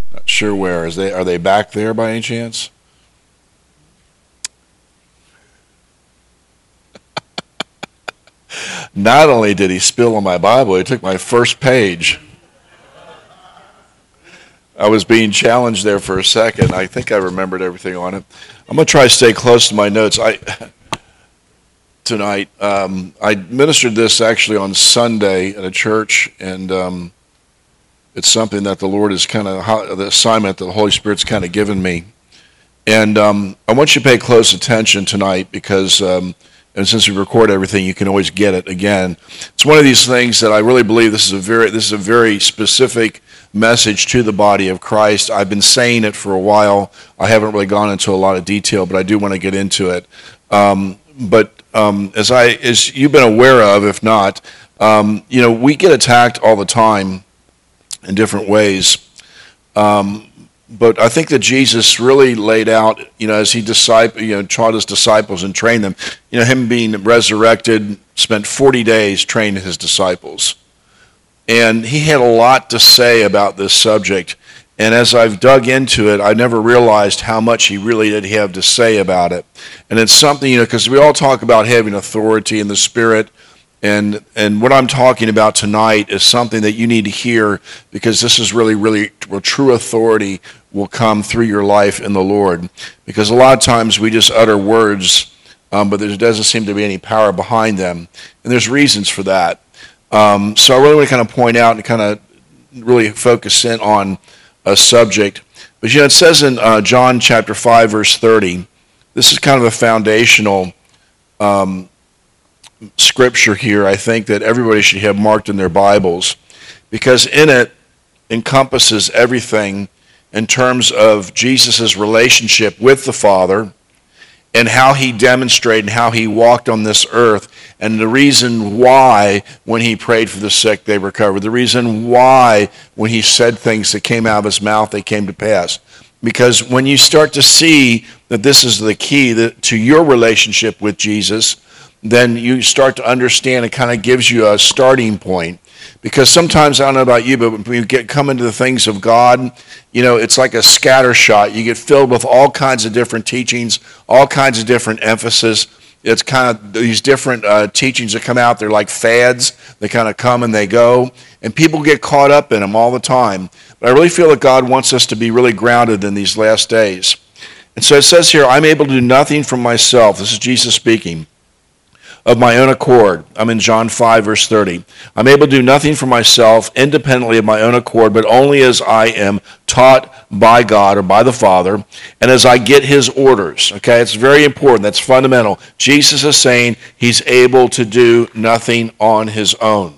Not sure where. Are they back there by any chance? Not only did he spill on my Bible, he took my first page. I was being challenged there for a second. I think I remembered everything on it. I'm going to try to stay close to my notes. Tonight, I ministered this actually on Sunday at a church, and it's something that the Lord is the assignment that the Holy Spirit's kind of given me. And I want you to pay close attention tonight because, and since we record everything, you can always get it again. It's one of these things that I really believe this is a very specific message to the body of Christ. I've been saying it for a while. I haven't really gone into a lot of detail, but I do want to get into it. As you've been aware of, if not, we get attacked all the time in different ways. But I think that Jesus really laid out, as he taught his disciples and trained them, him being resurrected, spent 40 days training his disciples. And he had a lot to say about this subject. And as I've dug into it, I never realized how much he really did have to say about it. And it's something, because we all talk about having authority in the Spirit. And what I'm talking about tonight is something that you need to hear, because this is really, really where true authority will come through your life in the Lord. Because a lot of times we just utter words, but there doesn't seem to be any power behind them. And there's reasons for that. So I really want to kind of point out and kind of really focus in on a subject. But it says in John chapter 5, verse 30, this is kind of a foundational scripture here, I think, that everybody should have marked in their Bibles, because in it encompasses everything in terms of Jesus' relationship with the Father and how he demonstrated and how he walked on this earth, and the reason why when he prayed for the sick they recovered, the reason why when he said things that came out of his mouth they came to pass. Because when you start to see that this is the key to your relationship with Jesus, then you start to understand, it kind of gives you a starting point. Because sometimes, I don't know about you, but when you come into the things of God, it's like a scatter shot. You get filled with all kinds of different teachings, all kinds of different emphasis. It's kind of these different teachings that come out. They're like fads. They kind of come and they go. And people get caught up in them all the time. But I really feel that God wants us to be really grounded in these last days. And so it says here, I'm able to do nothing from myself. This is Jesus speaking. Of my own accord. I'm in John 5, verse 30. I'm able to do nothing for myself independently of my own accord, but only as I am taught by God or by the Father, and as I get his orders. Okay, it's very important. That's fundamental. Jesus is saying he's able to do nothing on his own.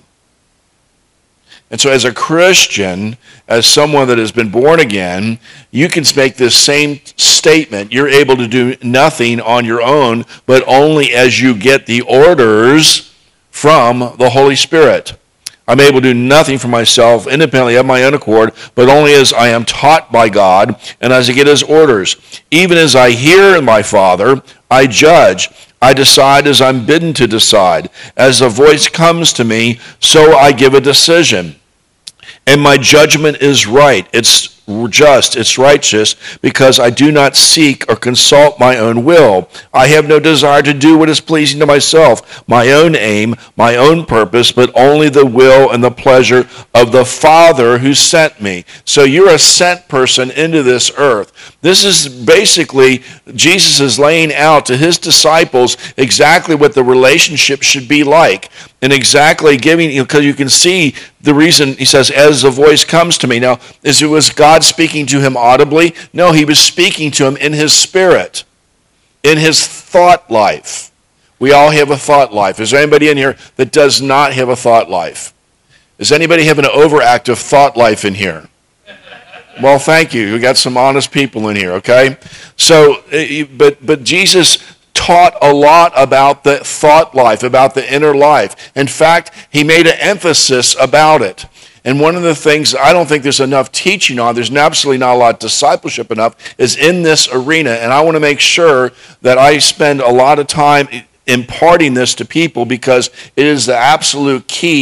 And so as a Christian, as someone that has been born again, you can make this same statement. You're able to do nothing on your own, but only as you get the orders from the Holy Spirit. I'm able to do nothing for myself independently of my own accord, but only as I am taught by God and as I get his orders. Even as I hear my Father, I judge. I decide as I'm bidden to decide. As a voice comes to me, so I give a decision. And my judgment is right. It's just, it's righteous, because I do not seek or consult my own will. I have no desire to do what is pleasing to myself, my own aim, my own purpose, but only the will and the pleasure of the Father who sent me. So you're a sent person into this earth. This is basically, Jesus is laying out to his disciples exactly what the relationship should be like. And exactly giving, because you can see the reason he says, as a voice comes to me. Now, was God speaking to him audibly? No, he was speaking to him in his spirit, in his thought life. We all have a thought life. Is there anybody in here that does not have a thought life? Does anybody have an overactive thought life in here? Well, thank you. We got some honest people in here, okay? So, but Jesus taught a lot about the thought life, about the inner life. In fact, he made an emphasis about it. And one of the things I don't think there's enough teaching on, there's absolutely not a lot of discipleship enough, is in this arena. And I want to make sure that I spend a lot of time imparting this to people, because it is the absolute key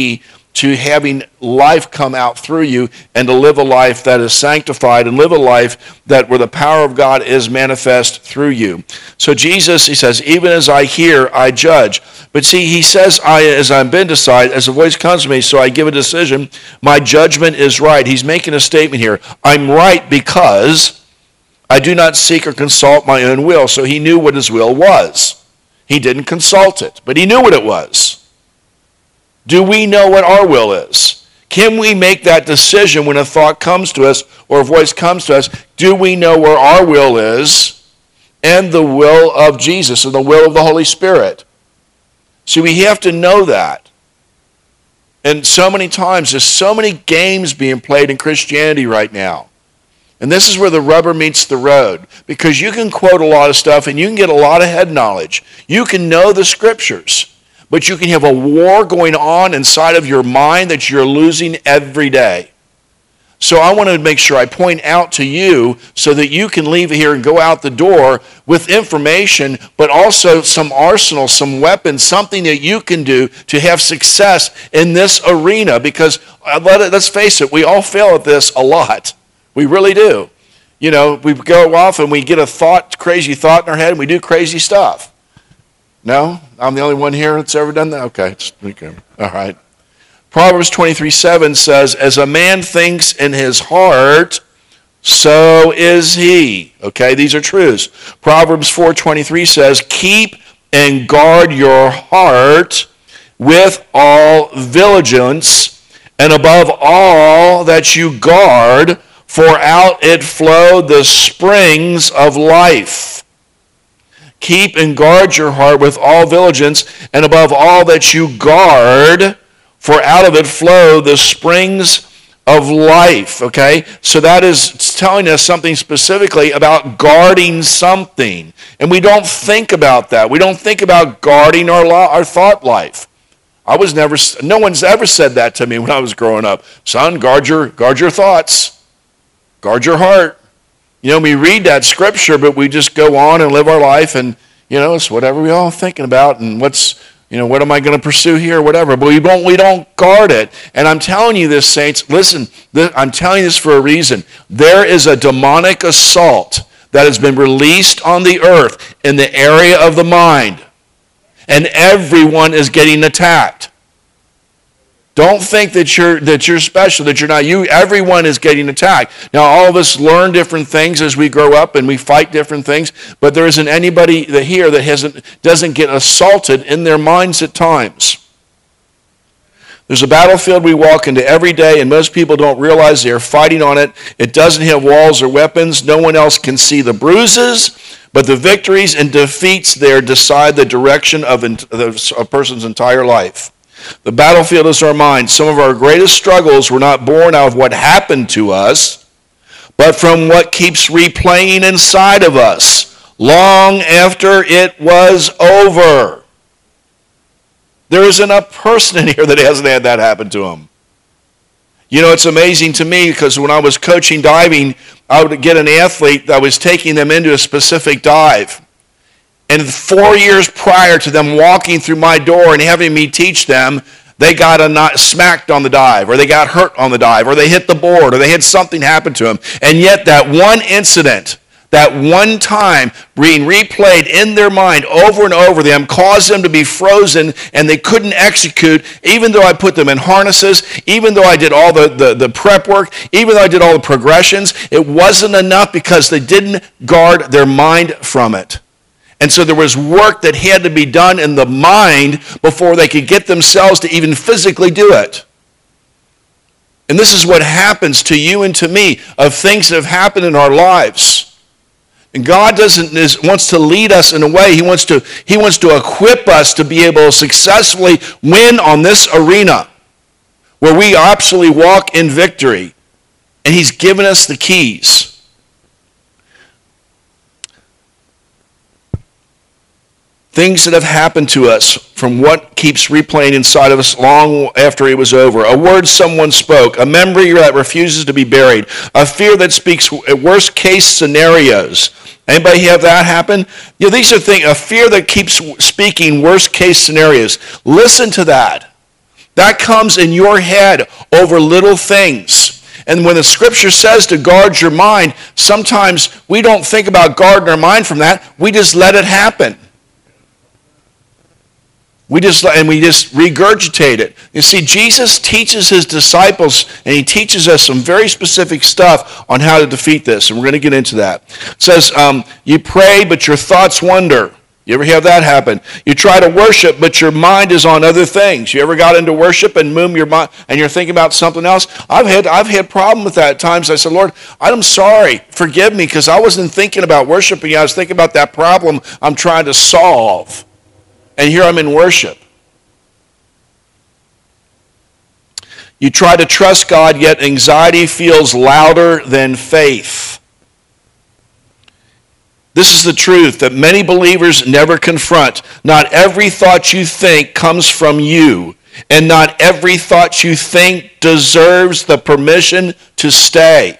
to having life come out through you and to live a life that is sanctified and live a life that where the power of God is manifest through you. So Jesus, he says, even as I hear, I judge. But see, he says, as I've been decided, as a voice comes to me, so I give a decision, my judgment is right. He's making a statement here. I'm right because I do not seek or consult my own will. So he knew what his will was. He didn't consult it, but he knew what it was. Do we know what our will is? Can we make that decision when a thought comes to us or a voice comes to us? Do we know where our will is and the will of Jesus and the will of the Holy Spirit? See, we have to know that. And so many times, there's so many games being played in Christianity right now. And this is where the rubber meets the road. Because you can quote a lot of stuff and you can get a lot of head knowledge. You can know the scriptures. But you can have a war going on inside of your mind that you're losing every day. So I want to make sure I point out to you so that you can leave here and go out the door with information, but also some arsenal, some weapons, something that you can do to have success in this arena. Because let's face it, we all fail at this a lot. We really do. You know, we go off and we get a crazy thought in our head and we do crazy stuff. No? I'm the only one here that's ever done that? Okay. All right. Proverbs 23:7 says, as a man thinks in his heart, so is he. Okay, these are truths. Proverbs 4:23 says, keep and guard your heart with all diligence, and above all that you guard, for out it flow the springs of life. Keep and guard your heart with all diligence, and above all that you guard, for out of it flow the springs of life. Okay? So that is telling us something specifically about guarding something. And we don't think about that. We don't think about guarding our thought life. No one's ever said that to me when I was growing up. Son, guard your thoughts. Guard your heart. You know, we read that scripture, but we just go on and live our life, and, you know, it's whatever we're all thinking about, and what am I going to pursue here, whatever. But we don't guard it. And I'm telling you this, saints, listen, I'm telling you this for a reason. There is a demonic assault that has been released on the earth in the area of the mind, and everyone is getting attacked. Don't think that you're special, that you're not. Everyone is getting attacked. Now, all of us learn different things as we grow up, and we fight different things. But there isn't anybody here that doesn't get assaulted in their minds at times. There's a battlefield we walk into every day, and most people don't realize they're fighting on it. It doesn't have walls or weapons. No one else can see the bruises, but the victories and defeats there decide the direction of a person's entire life. The battlefield is our mind. Some of our greatest struggles were not born out of what happened to us, but from what keeps replaying inside of us long after it was over. There isn't a person in here that hasn't had that happen to them. You know, it's amazing to me because when I was coaching diving, I would get an athlete that was taking them into a specific dive. And 4 years prior to them walking through my door and having me teach them, they got smacked on the dive, or they got hurt on the dive, or they hit the board, or they had something happen to them. And yet that one incident, that one time being replayed in their mind over and over them caused them to be frozen, and they couldn't execute, even though I put them in harnesses, even though I did all the prep work, even though I did all the progressions. It wasn't enough because they didn't guard their mind from it. And so there was work that had to be done in the mind before they could get themselves to even physically do it. And this is what happens to you and to me of things that have happened in our lives. And God wants to lead us in a way. He wants to equip us to be able to successfully win on this arena where we absolutely walk in victory. And He's given us the keys. Things that have happened to us from what keeps replaying inside of us long after it was over. A word someone spoke. A memory that refuses to be buried. A fear that speaks worst case scenarios. Anybody have that happen? You know, these are things, a fear that keeps speaking worst case scenarios. Listen to that. That comes in your head over little things. And when the scripture says to guard your mind, sometimes we don't think about guarding our mind from that. We just let it happen. We just regurgitate it. You see, Jesus teaches his disciples, and he teaches us some very specific stuff on how to defeat this, and we're going to get into that. It says, you pray, but your thoughts wander. You ever have that happen? You try to worship, but your mind is on other things. You ever got into worship and move your mind, and you're thinking about something else? I've had problem with that at times. I said, Lord, I'm sorry. Forgive me, because I wasn't thinking about worshiping. I was thinking about that problem I'm trying to solve. And here I'm in worship. You try to trust God, yet anxiety feels louder than faith. This is the truth that many believers never confront. Not every thought you think comes from you, and not every thought you think deserves the permission to stay.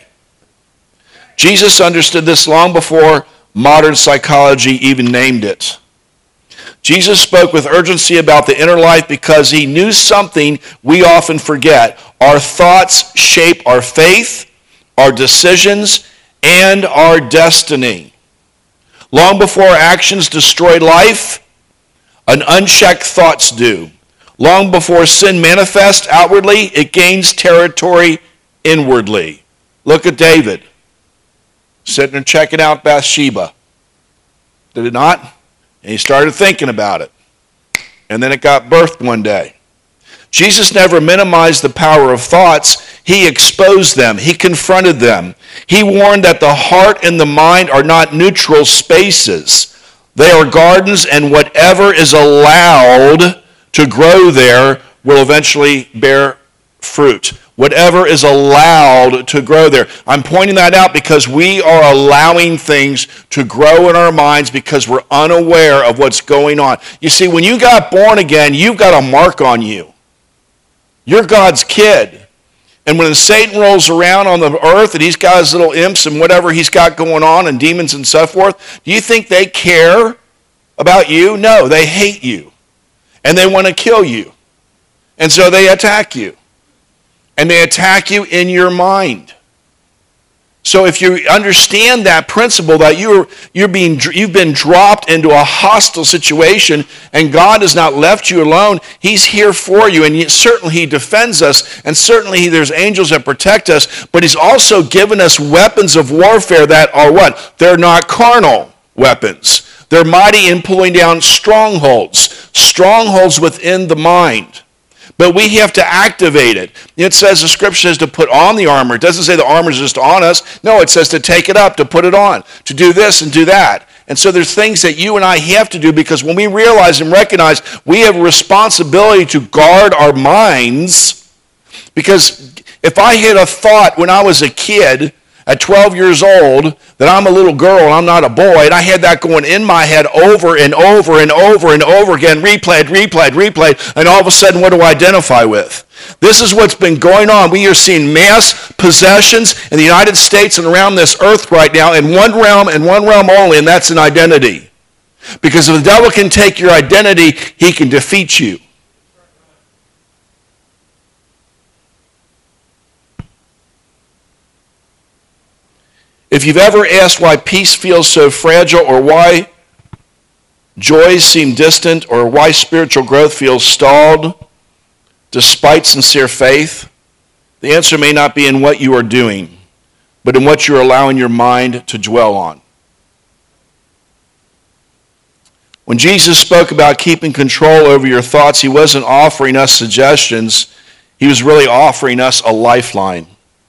Jesus understood this long before modern psychology even named it. Jesus spoke with urgency about the inner life because he knew something we often forget. Our thoughts shape our faith, our decisions, and our destiny. Long before actions destroy life, an unchecked thoughts do. Long before sin manifests outwardly, it gains territory inwardly. Look at David, sitting there checking out Bathsheba. Did it not? And he started thinking about it. And then it got birthed one day. Jesus never minimized the power of thoughts. He exposed them. He confronted them. He warned that the heart and the mind are not neutral spaces. They are gardens, and whatever is allowed to grow there will eventually bear fruit. Whatever is allowed to grow there. I'm pointing that out because we are allowing things to grow in our minds because we're unaware of what's going on. You see, when you got born again, you've got a mark on you. You're God's kid. And when Satan rolls around on the earth and he's got his little imps and whatever he's got going on and demons and so forth, do you think they care about you? No, they hate you. And they want to kill you. And so they attack you. And they attack you in your mind. So if you understand that principle that you've been dropped into a hostile situation and God has not left you alone, he's here for you, and certainly he defends us, and certainly there's angels that protect us, but he's also given us weapons of warfare that are what? They're not carnal weapons. They're mighty in pulling down strongholds within the mind. But we have to activate it. It says, the scripture says to put on the armor. It doesn't say the armor is just on us. No, it says to take it up, to put it on, to do this and do that. And so there's things that you and I have to do because when we realize and recognize we have a responsibility to guard our minds, because if I had a thought when I was a kid at 12 years old that I'm a little girl and I'm not a boy, and I had that going in my head over and over and over and over again, replayed, and all of a sudden, what do I identify with? This is what's been going on. We are seeing mass possessions in the United States and around this earth right now in one realm and one realm only, and that's an identity. Because if the devil can take your identity, he can defeat you. If you've ever asked why peace feels so fragile, or why joys seem distant, or why spiritual growth feels stalled despite sincere faith, the answer may not be in what you are doing, but in what you're allowing your mind to dwell on. When Jesus spoke about keeping control over your thoughts, he wasn't offering us suggestions. He was really offering us a lifeline.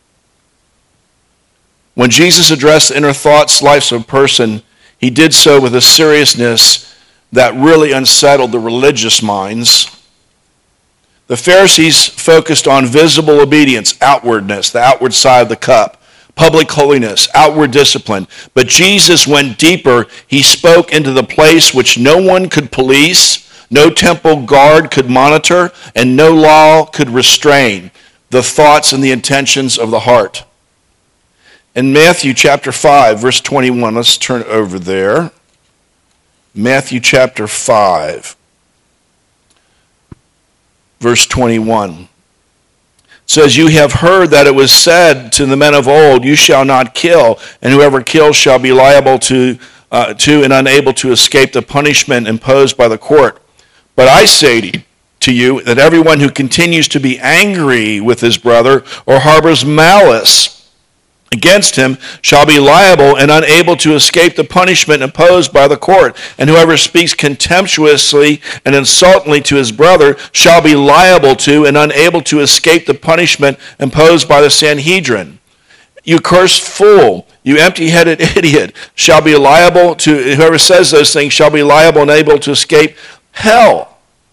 When Jesus addressed the inner thoughts, lives of a person, he did so with a seriousness that really unsettled the religious minds. The Pharisees focused on visible obedience, outwardness, the outward side of the cup, public holiness, outward discipline. But Jesus went deeper. He spoke into the place which no one could police, no temple guard could monitor, and no law could restrain the thoughts and the intentions of the heart. In Matthew chapter 5, verse 21, let's turn over there. Matthew chapter 5, verse 21. It says, you have heard that it was said to the men of old, you shall not kill, and whoever kills shall be liable to and unable to escape the punishment imposed by the court. But I say to you that everyone who continues to be angry with his brother or harbors malice against him shall be liable and unable to escape the punishment imposed by the court. And whoever speaks contemptuously and insultingly to his brother shall be liable to and unable to escape the punishment imposed by the Sanhedrin. You cursed fool, you empty-headed idiot, shall be liable to, whoever says those things shall be liable and unable to escape hell.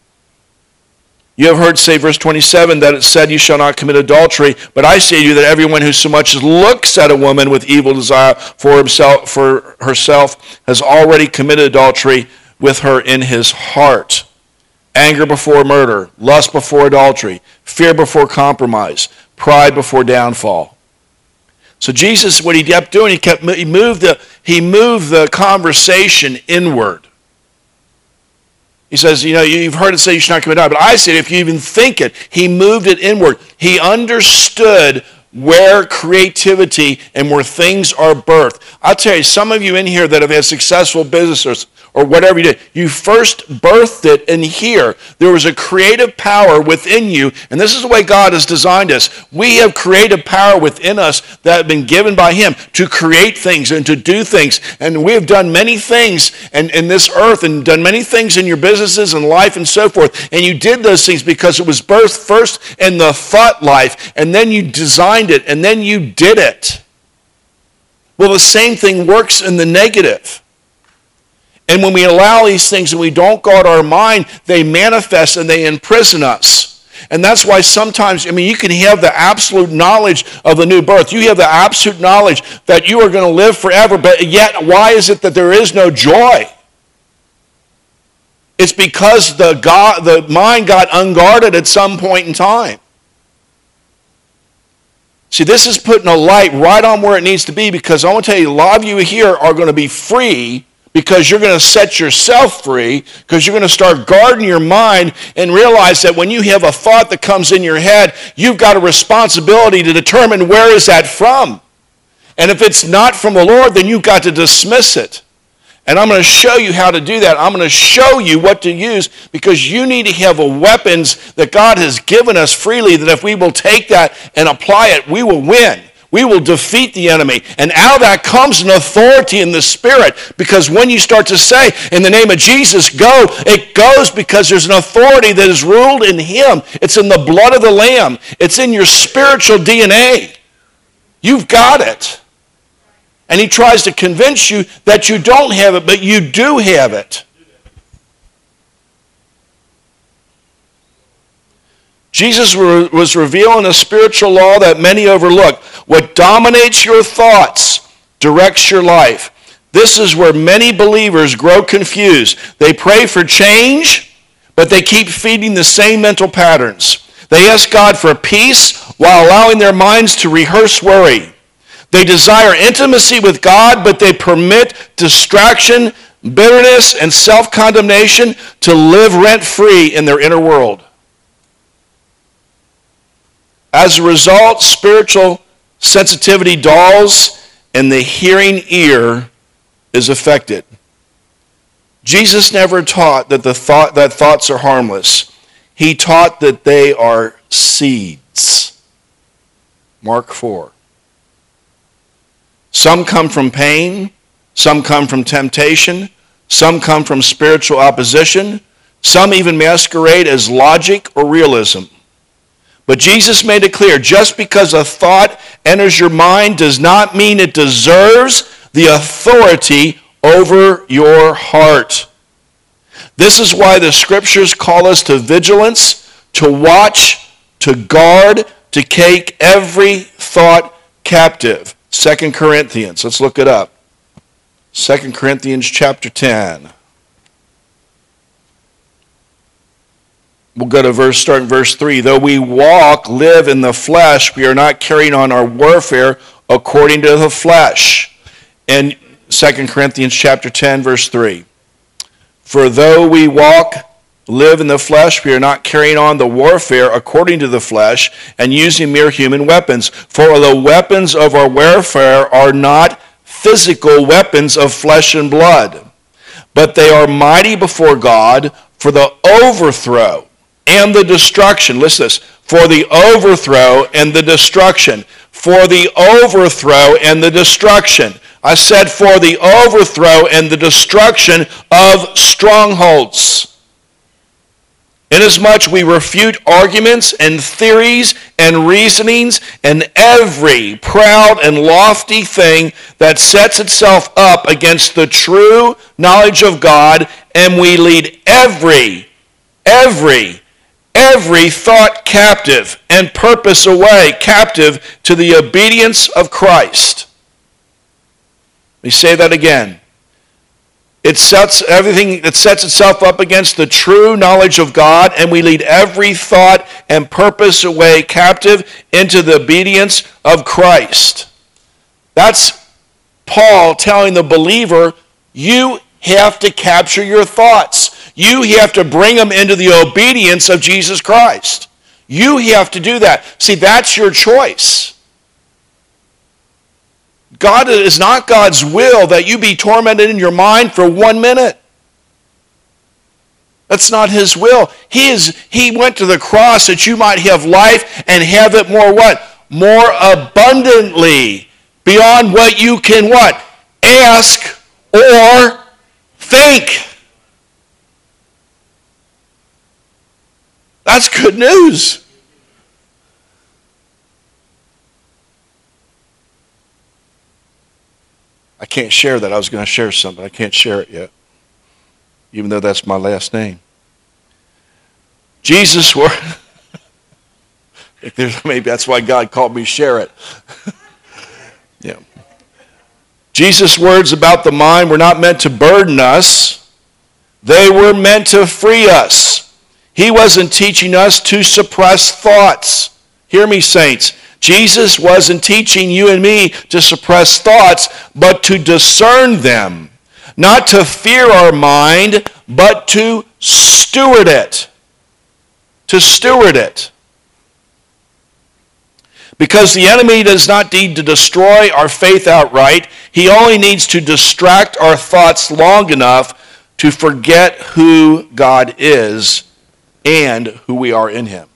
You have heard, say, verse 27, that it said, you shall not commit adultery. But I say to you that everyone who so much as looks at a woman with evil desire for herself has already committed adultery with her in his heart. Anger before murder, lust before adultery, fear before compromise, pride before downfall. So Jesus, what he kept doing, he moved the conversation inward. He says, you've heard it say you should not commit adultery, but I say if you even think it, he moved it inward. He understood where creativity and where things are birthed. I'll tell you, some of you in here that have had successful businesses or whatever you did, you first birthed it in here. There was a creative power within you, and this is the way God has designed us. We have creative power within us that have been given by him to create things and to do things. And we have done many things in this earth and done many things in your businesses and life and so forth. And you did those things because it was birthed first in the thought life, and then you designed it, and then you did it. Well, the same thing works in the negative. And when we allow these things and we don't guard our mind, they manifest and they imprison us. And that's why sometimes, you can have the absolute knowledge of the new birth. You have the absolute knowledge that you are going to live forever, but yet why is it that there is no joy? It's because the mind got unguarded at some point in time. See, this is putting a light right on where it needs to be, because I want to tell you, a lot of you here are going to be free because you're going to set yourself free, because you're going to start guarding your mind and realize that when you have a thought that comes in your head, you've got a responsibility to determine where is that from. And if it's not from the Lord, then you've got to dismiss it. And I'm going to show you how to do that. I'm going to show you what to use, because you need to have weapons that God has given us freely, that if we will take that and apply it, we will win. We will defeat the enemy. And out of that comes an authority in the Spirit, because when you start to say, in the name of Jesus, go, it goes because there's an authority that is ruled in him. It's in the blood of the Lamb. It's in your spiritual DNA. You've got it. And he tries to convince you that you don't have it, but you do have it. Jesus was revealing a spiritual law that many overlook. What dominates your thoughts directs your life. This is where many believers grow confused. They pray for change, but they keep feeding the same mental patterns. They ask God for peace while allowing their minds to rehearse worry. They desire intimacy with God, but they permit distraction, bitterness, and self-condemnation to live rent-free in their inner world. As a result, spiritual sensitivity dulls and the hearing ear is affected. Jesus never taught that that thoughts are harmless. He taught that they are seeds. Mark 4. Some come from pain, some come from temptation, some come from spiritual opposition, some even masquerade as logic or realism. But Jesus made it clear, just because a thought enters your mind does not mean it deserves the authority over your heart. This is why the scriptures call us to vigilance, to watch, to guard, to take every thought captive. 2 Corinthians, let's look it up. 2 Corinthians chapter 10. We'll go to start in verse 3. Though we live in the flesh, we are not carrying on our warfare according to the flesh. In 2 Corinthians chapter 10, verse 3. For though we walk live in the flesh, we are not carrying on the warfare according to the flesh and using mere human weapons. For the weapons of our warfare are not physical weapons of flesh and blood, but they are mighty before God for the overthrow and the destruction. Listen to this. For the overthrow and the destruction. For the overthrow and the destruction. I said for the overthrow and the destruction of strongholds. Inasmuch we refute arguments and theories and reasonings and every proud and lofty thing that sets itself up against the true knowledge of God, and we lead every thought captive and purpose away captive to the obedience of Christ. Let me say that again. It sets everything that sets itself up against the true knowledge of God, and we lead every thought and purpose away captive into the obedience of Christ. That's Paul telling the believer, you have to capture your thoughts. You have to bring them into the obedience of Jesus Christ. You have to do that. See, that's your choice. God is not God's will that you be tormented in your mind for 1 minute. That's not his will. He went to the cross that you might have life and have it more what? More abundantly. Beyond what you can what? Ask or think. That's good news. I can't share that. I was going to share something. I can't share it yet, even though that's my last name. Jesus' word. Maybe that's why God called me share it. Yeah. Jesus' words about the mind were not meant to burden us. They were meant to free us. He wasn't teaching us to suppress thoughts. Hear me, saints. Jesus wasn't teaching you and me to suppress thoughts, but to discern them. Not to fear our mind, but to steward it. To steward it. Because the enemy does not need to destroy our faith outright. He only needs to distract our thoughts long enough to forget who God is and who we are in him.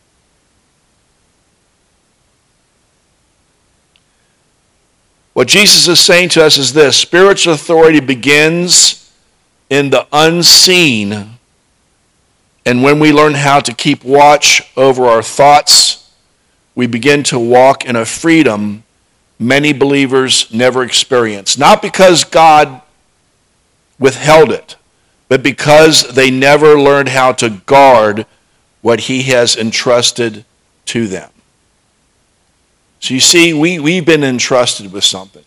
What Jesus is saying to us is this: spiritual authority begins in the unseen, and when we learn how to keep watch over our thoughts, we begin to walk in a freedom many believers never experience. Not because God withheld it, but because they never learned how to guard what he has entrusted to them. So you see, we've been entrusted with something.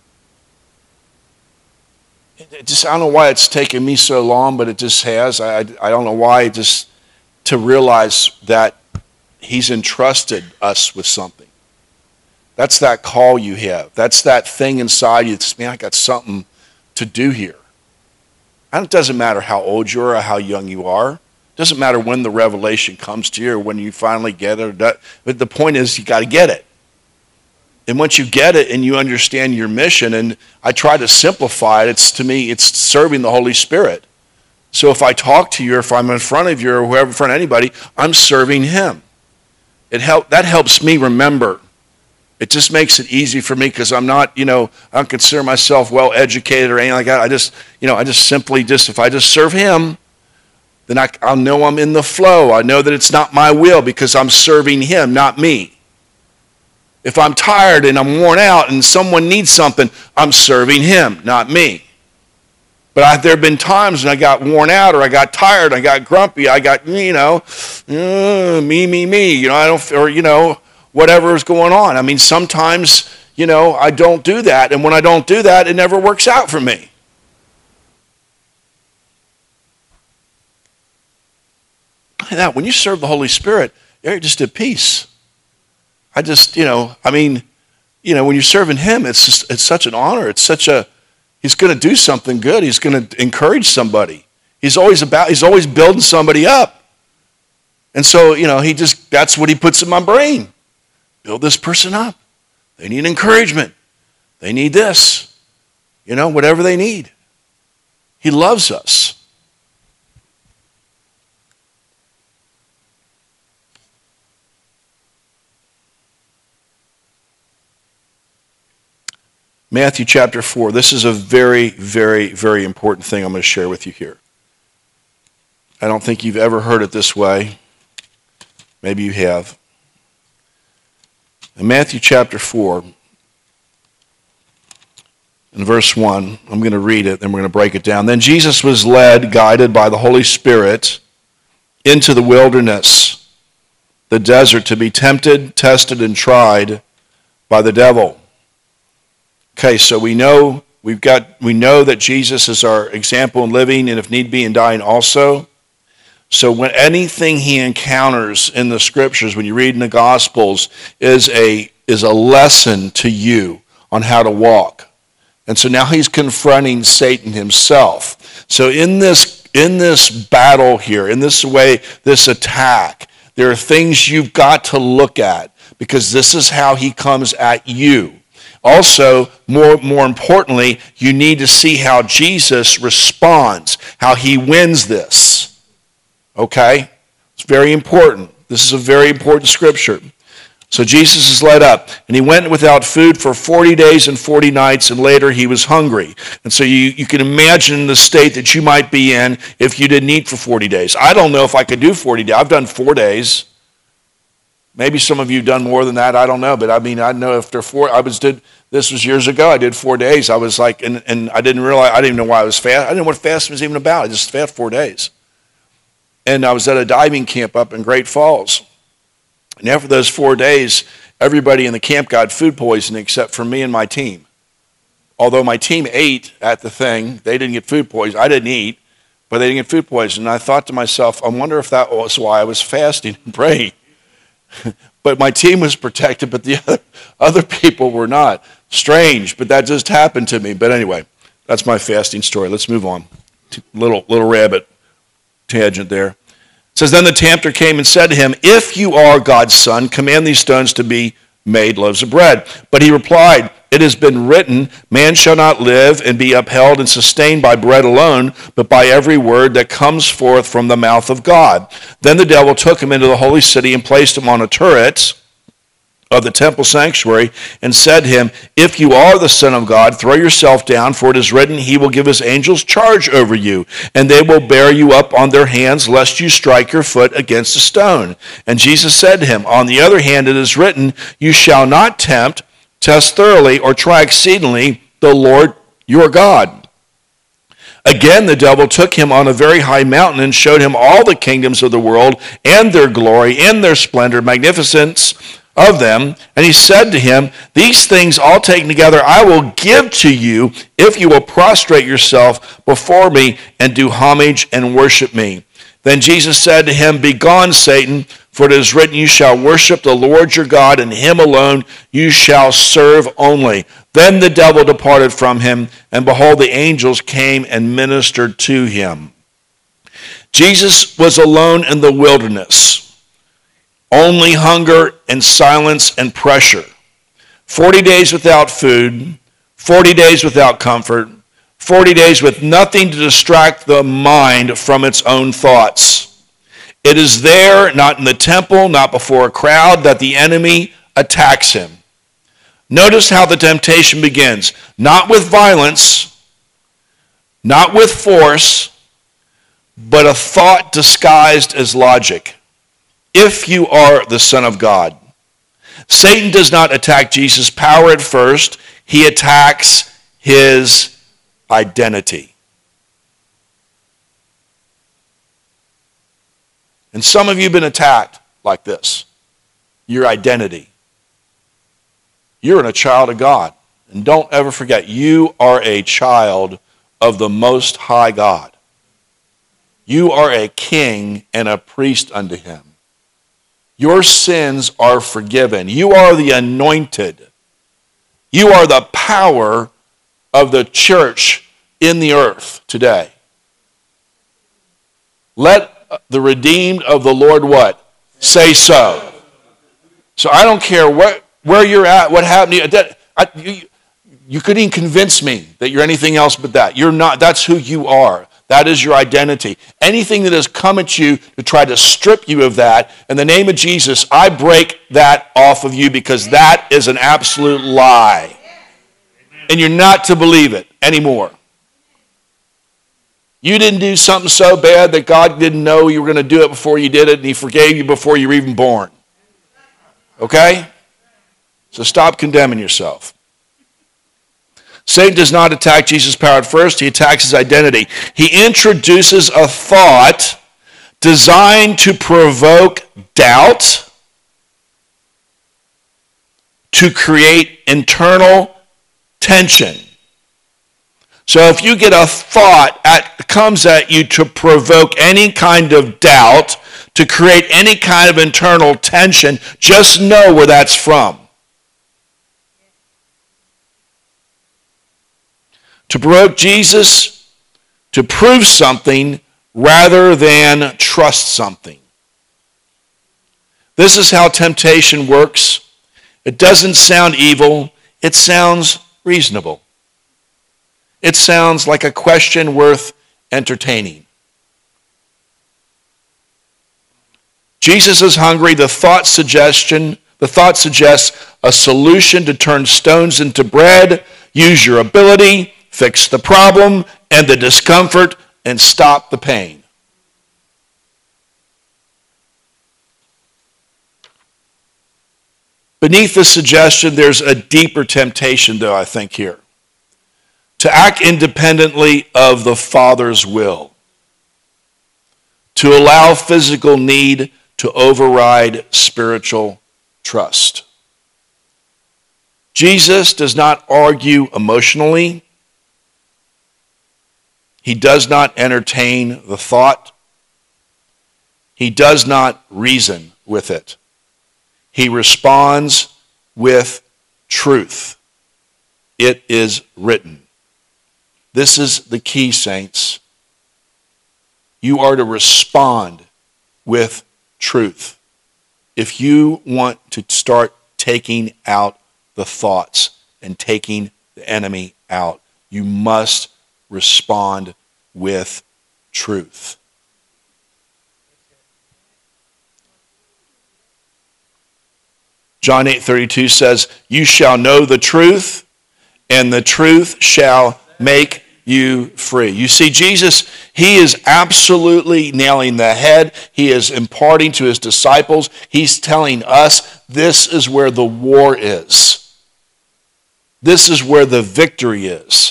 I don't know why it's taken me so long, but it just has. I don't know why, just to realize that he's entrusted us with something. That's that call you have. That's that thing inside you that's, man, I got something to do here. And it doesn't matter how old you are or how young you are. It doesn't matter when the revelation comes to you or when you finally get it. But the point is, you got to get it. And once you get it and you understand your mission, and I try to simplify it, to me, it's serving the Holy Spirit. So if I talk to you, or if I'm in front of you, or whoever, in front of anybody, I'm serving him. That helps me remember. It just makes it easy for me because I'm not, I don't consider myself well educated or anything like that. I just simply if I just serve him, then I'll know I'm in the flow. I know that it's not my will because I'm serving him, not me. If I'm tired and I'm worn out and someone needs something, I'm serving him, not me. But there have been times when I got worn out or I got tired, I got grumpy, I got, me, whatever is going on. I mean, sometimes, I don't do that. And when I don't do that, it never works out for me. Now, when you serve the Holy Spirit, you're just at peace. when you're serving him, it's such an honor. He's going to do something good. He's going to encourage somebody. He's always building somebody up. And so, that's what he puts in my brain. Build this person up. They need encouragement. They need this. Whatever they need. He loves us. Matthew chapter 4. This is a very, very, very important thing I'm going to share with you here. I don't think you've ever heard it this way. Maybe you have. In Matthew chapter 4, in verse 1, I'm going to read it, then we're going to break it down. Then Jesus was led, guided by the Holy Spirit, into the wilderness, the desert, to be tempted, tested, and tried by the devil. Okay, so we know that Jesus is our example in living, and if need be, in dying also. So when anything he encounters in the scriptures, when you read in the Gospels, is a lesson to you on how to walk. And so now he's confronting Satan himself. So in this battle here, in this way, this attack, there are things you've got to look at, because this is how he comes at you. Also, more importantly, you need to see how Jesus responds, how he wins this. Okay? It's very important. This is a very important scripture. So Jesus is led up, and he went without food for 40 days and 40 nights, and later he was hungry. And so you can imagine the state that you might be in if you didn't eat for 40 days. I don't know if I could do 40 days. I've done 4 days. Maybe some of you have done more than that. I don't know. But I know after 4, this was years ago. I did 4 days. I was like, and I didn't realize, I didn't even know why I was fast. I didn't know what fasting was even about. I just fasted 4 days. And I was at a diving camp up in Great Falls. And after those 4 days, everybody in the camp got food poisoning except for me and my team. Although my team ate at the thing, they didn't get food poisoning. I didn't eat, but they didn't get food poisoning. And I thought to myself, I wonder if that was why I was fasting and praying. But my team was protected, but the other people were not. Strange, but that just happened to me. But anyway, that's my fasting story. Let's move on. Little rabbit tangent there. It says, then the tempter came and said to him, if you are God's son, command these stones to be made loaves of bread. But he replied, it has been written, man shall not live and be upheld and sustained by bread alone, but by every word that comes forth from the mouth of God. Then the devil took him into the holy city and placed him on a turret of the temple sanctuary, and said to him, if you are the Son of God, throw yourself down, for it is written, he will give his angels charge over you, and they will bear you up on their hands, lest you strike your foot against a stone. And Jesus said to him, on the other hand, it is written, you shall not tempt, test thoroughly, or try exceedingly the Lord your God. Again, the devil took him on a very high mountain and showed him all the kingdoms of the world and their glory and their splendor, magnificence of them. And he said to him, these things all taken together I will give to you if you will prostrate yourself before me and do homage and worship me. Then Jesus said to him, begone, Satan, for it is written, you shall worship the Lord your God, and him alone you shall serve only. Then the devil departed from him, and behold, the angels came and ministered to him. Jesus was alone in the wilderness. Only hunger and silence and pressure. 40 days without food, 40 days without comfort, 40 days with nothing to distract the mind from its own thoughts. It is there, not in the temple, not before a crowd, that the enemy attacks him. Notice how the temptation begins. Not with violence, not with force, but a thought disguised as logic. If you are the Son of God. Satan does not attack Jesus' power at first. He attacks his identity. And some of you have been attacked like this. Your identity. You're a child of God. And don't ever forget, you are a child of the Most High God. You are a king and a priest unto him. Your sins are forgiven. You are the anointed. You are the power of the church in the earth today. Let the redeemed of the Lord what? Say so. So I don't care where you're at, what happened to you. You couldn't even convince me that you're anything else but that. You're not. That's who you are. That is your identity. Anything that has come at you to try to strip you of that, in the name of Jesus, I break that off of you because that is an absolute lie. And you're not to believe it anymore. You didn't do something so bad that God didn't know you were going to do it before you did it, and he forgave you before you were even born. Okay? So stop condemning yourself. Satan does not attack Jesus' power at first. He attacks his identity. He introduces a thought designed to provoke doubt, to create internal tension. So if you get a thought that comes at you to provoke any kind of doubt, to create any kind of internal tension, just know where that's from. To provoke Jesus to prove something rather than trust something. This is how temptation works. It doesn't sound evil. It sounds reasonable. It sounds like a question worth entertaining. Jesus is hungry. The thought suggests a solution to turn stones into bread. Use your ability. Fix the problem and the discomfort and stop the pain. Beneath this suggestion, there's a deeper temptation, though, I think, here. To act independently of the Father's will. To allow physical need to override spiritual trust. Jesus does not argue emotionally. He does not entertain the thought. He does not reason with it. He responds with truth. It is written. This is the key, saints. You are to respond with truth. If you want to start taking out the thoughts and taking the enemy out, you must respond with truth. John 8:32 says, "You shall know the truth, and the truth shall make you free." You see, Jesus, he is absolutely nailing the head. He is imparting to his disciples. He's telling us this is where the war is. This is where the victory is.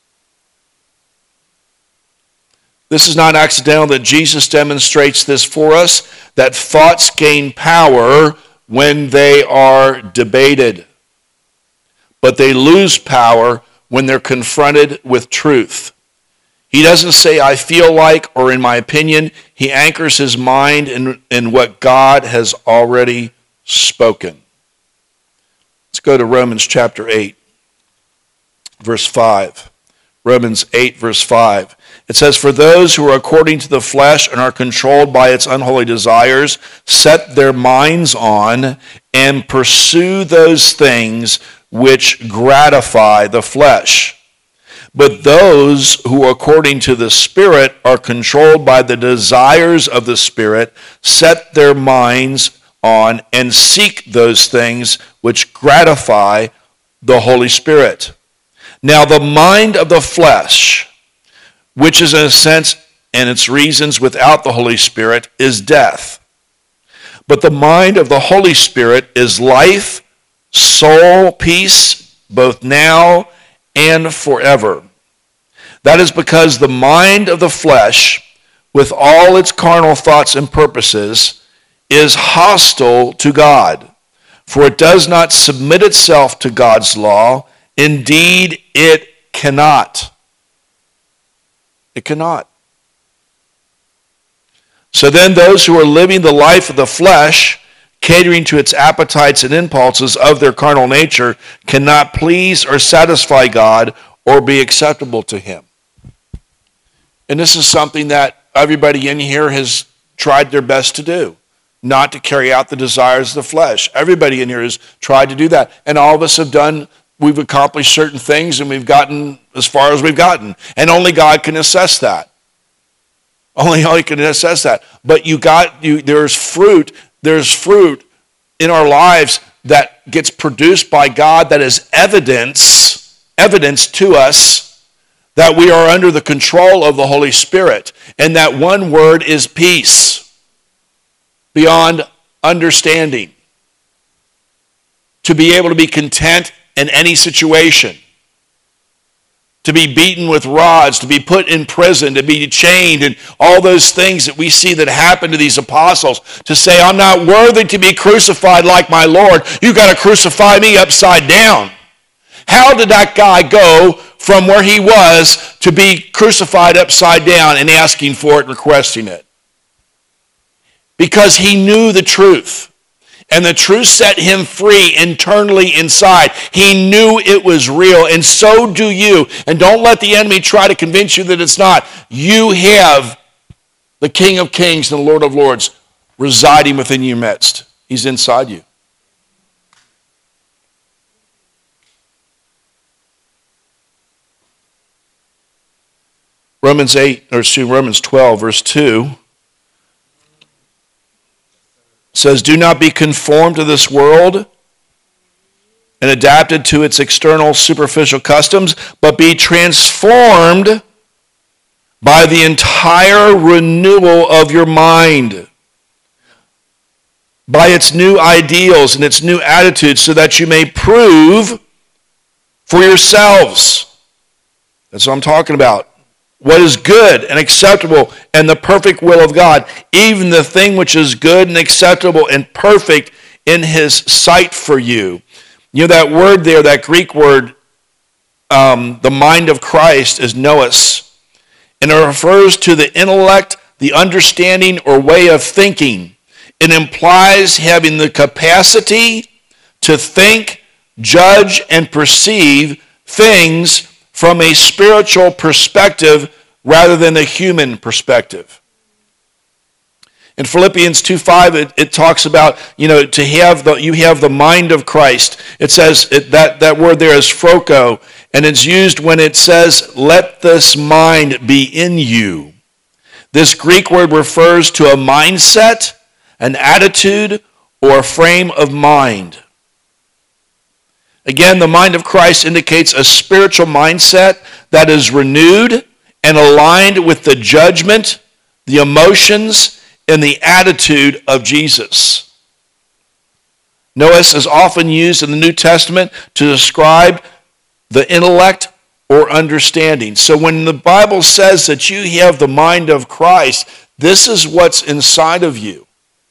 This is not accidental that Jesus demonstrates this for us, that thoughts gain power when they are debated. But they lose power when they're confronted with truth. He doesn't say, "I feel like," or "in my opinion." He anchors his mind in what God has already spoken. Let's go to Romans chapter 8, verse 5. Romans 8, verse 5. It says, "For those who are according to the flesh and are controlled by its unholy desires set their minds on and pursue those things which gratify the flesh. But those who according to the Spirit are controlled by the desires of the Spirit set their minds on and seek those things which gratify the Holy Spirit. Now the mind of the flesh, which is in a sense and its reasons without the Holy Spirit, is death. But the mind of the Holy Spirit is life, soul, peace, both now and forever. That is because the mind of the flesh, with all its carnal thoughts and purposes, is hostile to God. For it does not submit itself to God's law. Indeed, it cannot. It cannot. So then those who are living the life of the flesh, catering to its appetites and impulses of their carnal nature, cannot please or satisfy God or be acceptable to him. And this is something that everybody in here has tried their best to do. Not to carry out the desires of the flesh. Everybody in here has tried to do that. And all of us we've accomplished certain things and we've gotten as far as we've gotten. And only God can assess that. Only God can assess that. But there's fruit in our lives that gets produced by God that is evidence to us that we are under the control of the Holy Spirit. And that one word is peace. Beyond understanding. To be able to be content in any situation. To be beaten with rods, to be put in prison, to be chained, and all those things that we see that happen to these apostles. To say, I'm not worthy to be crucified like my Lord. You got to crucify me upside down. How did that guy go from where he was to be crucified upside down and asking for it and requesting it? Because he knew the truth. And the truth set him free internally inside. He knew it was real. And so do you. And don't let the enemy try to convince you that it's not. You have the King of Kings and the Lord of Lords residing within your midst. He's inside you. Romans 12, verse 2. Says, do not be conformed to this world and adapted to its external superficial customs, but be transformed by the entire renewal of your mind, by its new ideals and its new attitudes, so that you may prove for yourselves. That's what I'm talking about. What is good and acceptable and the perfect will of God, even the thing which is good and acceptable and perfect in his sight for you. You know that word there, that Greek word, the mind of Christ is nous. And it refers to the intellect, the understanding or way of thinking. It implies having the capacity to think, judge, and perceive things from a spiritual perspective rather than a human perspective. In Philippians 2:5, it talks about, you have the mind of Christ. It says that word there is phroco, and it's used when it says, let this mind be in you. This Greek word refers to a mindset, an attitude, or a frame of mind. Again, the mind of Christ indicates a spiritual mindset that is renewed and aligned with the judgment, the emotions, and the attitude of Jesus. Nous is often used in the New Testament to describe the intellect or understanding. So when the Bible says that you have the mind of Christ, this is what's inside of you.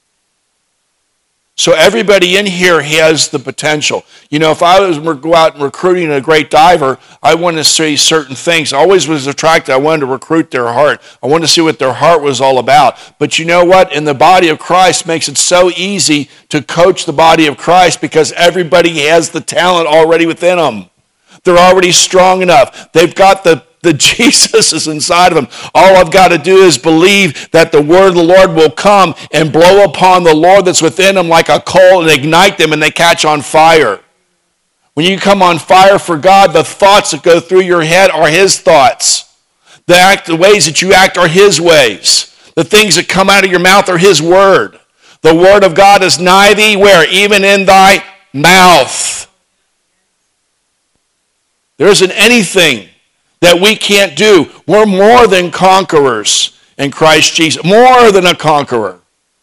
So everybody in here has the potential. If I was to go out and recruiting a great diver, I wanted to see certain things. I always was attracted. I wanted to recruit their heart. I wanted to see what their heart was all about. But you know what? In the body of Christ makes it so easy to coach the body of Christ because everybody has the talent already within them. They're already strong enough. They've got the Jesus is inside of them. All I've got to do is believe that the word of the Lord will come and blow upon the Lord that's within them like a coal and ignite them and they catch on fire. When you come on fire for God, the thoughts that go through your head are his thoughts. The ways that you act are his ways. The things that come out of your mouth are his word. The word of God is nigh thee, where? Even in thy mouth. There isn't anything that we can't do. We're more than conquerors in Christ Jesus. More than a conqueror.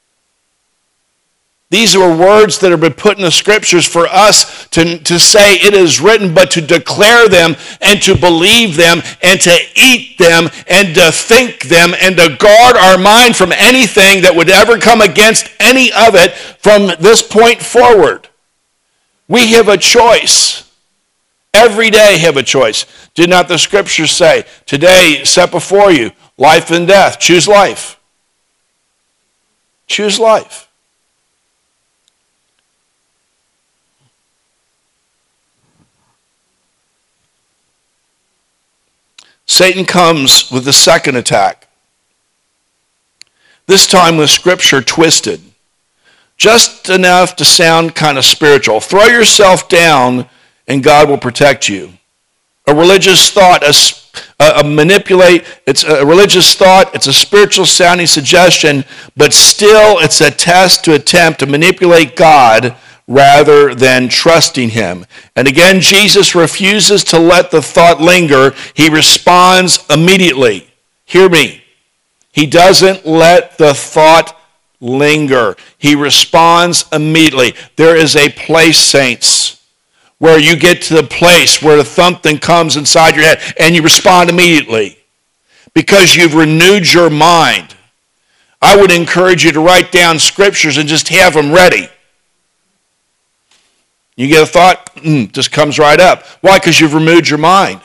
These are words that have been put in the scriptures for us to say it is written, but to declare them and to believe them and to eat them and to think them and to guard our mind from anything that would ever come against any of it from this point forward. We have a choice. Every day have a choice. Did not the scriptures say, today set before you life and death? Choose life. Choose life. Satan comes with the second attack. this time with Scripture twisted, just enough to sound kind of spiritual. Throw yourself down and God will protect you. A religious thought, it's a religious thought, it's a spiritual sounding suggestion, but still it's a test to attempt to manipulate God rather than trusting him. And again, Jesus refuses to let the thought linger. He responds immediately. Hear me. He doesn't let the thought linger. He responds immediately. There is a place, saints, where you get to the place where the something comes inside your head and you respond immediately because you've renewed your mind. I would encourage you to write down scriptures and just have them ready. You get a thought, just comes right up. Why? Because you've renewed your mind.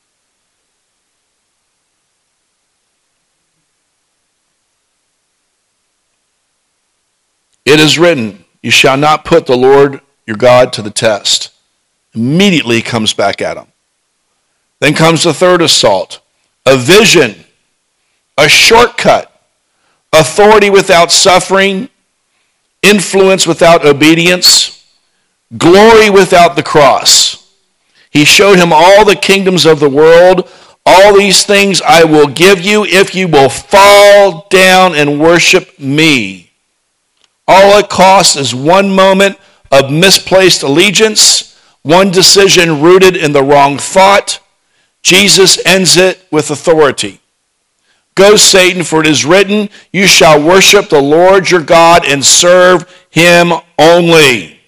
It is written, you shall not put the Lord your God to the test. Immediately comes back at him. Then comes the third assault, a vision, a shortcut, authority without suffering, influence without obedience, glory without the cross. He showed him all the kingdoms of the world. All these things I will give you if you will fall down and worship me. All it costs is one moment of misplaced allegiance, one decision rooted in the wrong thought. Jesus ends it with authority. Go, Satan, for it is written, you shall worship the Lord your God and serve him only.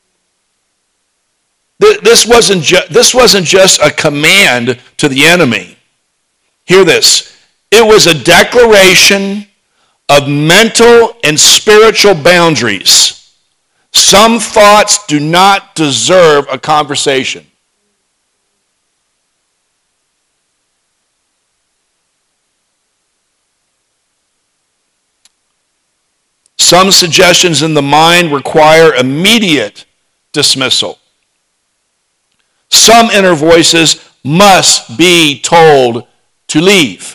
This wasn't just a command to the enemy. Hear this. It was a declaration of mental and spiritual boundaries. Some thoughts do not deserve a conversation. Some suggestions in the mind require immediate dismissal. Some inner voices must be told to leave.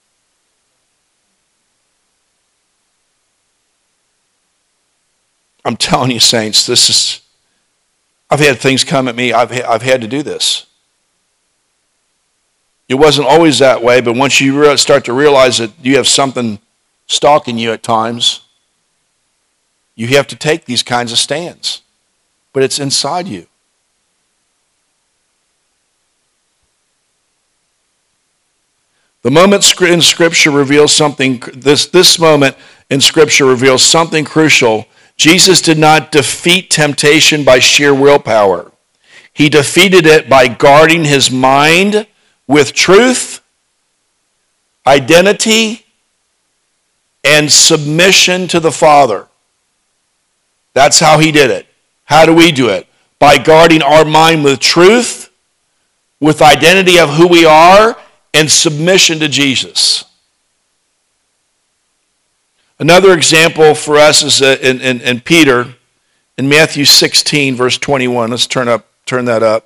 I'm telling you, saints, I've had things come at me. I've had to do this. It wasn't always that way, but once you start to realize that you have something stalking you at times, you have to take these kinds of stands. But it's inside you. The moment in Scripture reveals something, this moment in Scripture reveals something crucial. Jesus did not defeat temptation by sheer willpower. He defeated it by guarding his mind with truth, identity, and submission to the Father. That's how he did it. How do we do it? By guarding our mind with truth, with identity of who we are, and submission to Jesus. Another example for us is in Peter, in Matthew 16, verse 21. Let's turn that up.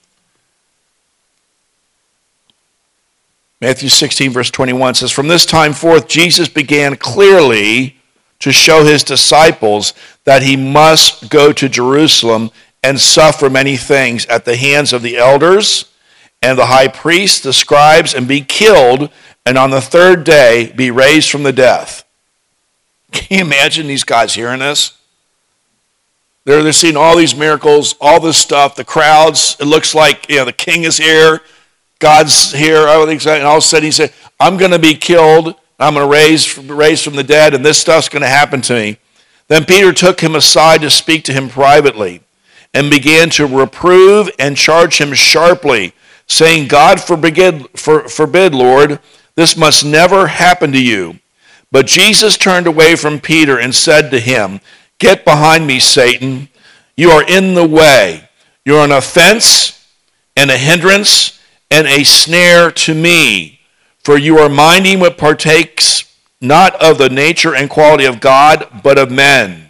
Matthew 16, verse 21 says, from this time forth, Jesus began clearly to show his disciples that he must go to Jerusalem and suffer many things at the hands of the elders and the high priests, the scribes, and be killed, and on the third day be raised from the death. Can you imagine these guys hearing this? They're seeing all these miracles, all this stuff, the crowds. It looks like the king is here, God's here, everything's, and all of a sudden he said, I'm going to be killed, I'm going to raise from the dead, and this stuff's going to happen to me. Then Peter took him aside to speak to him privately and began to reprove and charge him sharply, saying, God forbid, Lord, this must never happen to you. But Jesus turned away from Peter and said to him, get behind me, Satan. You are in the way. You're an offense and a hindrance and a snare to me. For you are minding what partakes not of the nature and quality of God, but of men.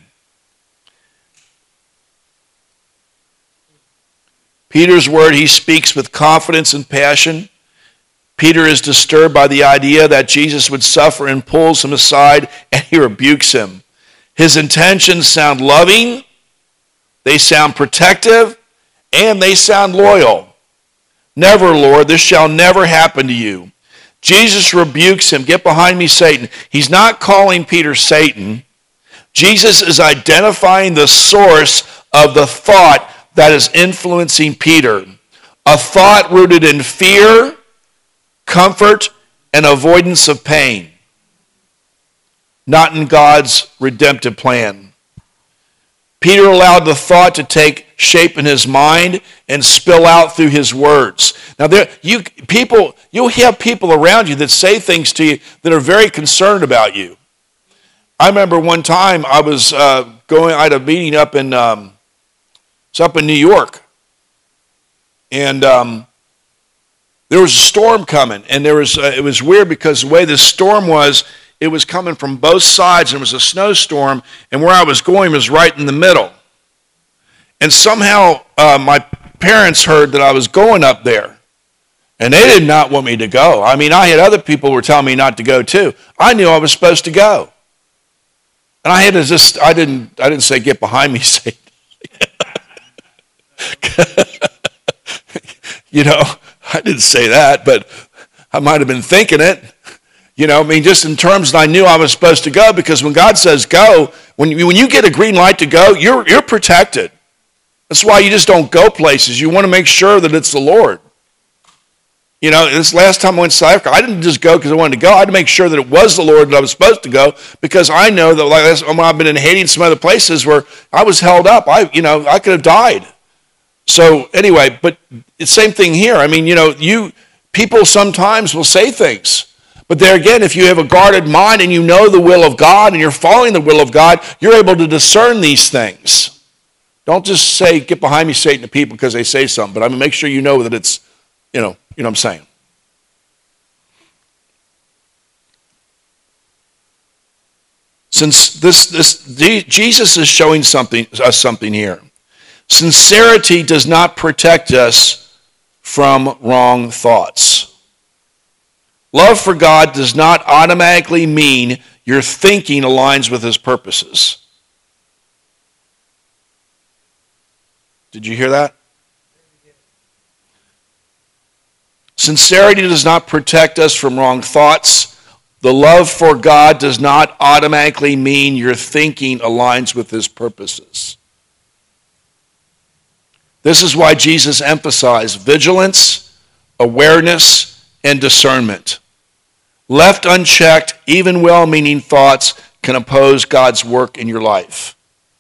Peter's word, he speaks with confidence and passion. Peter is disturbed by the idea that Jesus would suffer and pulls him aside and he rebukes him. His intentions sound loving, they sound protective, and they sound loyal. Never, Lord, this shall never happen to you. Jesus rebukes him. Get behind me, Satan. He's not calling Peter Satan. Jesus is identifying the source of the thought that is influencing Peter. A thought rooted in fear, comfort, and avoidance of pain, not in God's redemptive plan. Peter allowed the thought to take shape in his mind and spill out through his words. Now, you'll have people around you that say things to you that are very concerned about you. I remember one time I had a meeting up in New York, and there was a storm coming, and it was weird because the way the storm was, it was coming from both sides, and it was a snowstorm, and where I was going was right in the middle. And somehow my parents heard that I was going up there, and they did not want me to go. I mean, I had other people who were telling me not to go too. I knew I was supposed to go. And I had to I didn't say, get behind me, Satan. I didn't say that, but I might have been thinking it. Just in terms that I knew I was supposed to go, because when God says go, when you get a green light to go, you're protected. That's why you just don't go places. You want to make sure that it's the Lord. This last time I went to South Africa, I didn't just go because I wanted to go. I had to make sure that it was the Lord that I was supposed to go, because I know that when I've been in Haiti and some other places where I was held up, I could have died. So anyway, but it's the same thing here. I mean, people sometimes will say things. But there again, if you have a guarded mind and you know the will of God and you're following the will of God, you're able to discern these things. Don't just say, get behind me, Satan, to people because they say something. But make sure you know that it's, you know what I'm saying. Since Jesus is showing us something here. Sincerity does not protect us from wrong thoughts. Love for God does not automatically mean your thinking aligns with his purposes. Did you hear that? Sincerity does not protect us from wrong thoughts. The love for God does not automatically mean your thinking aligns with his purposes. This is why Jesus emphasized vigilance, awareness, and discernment. Left unchecked, even well-meaning thoughts can oppose God's work in your life.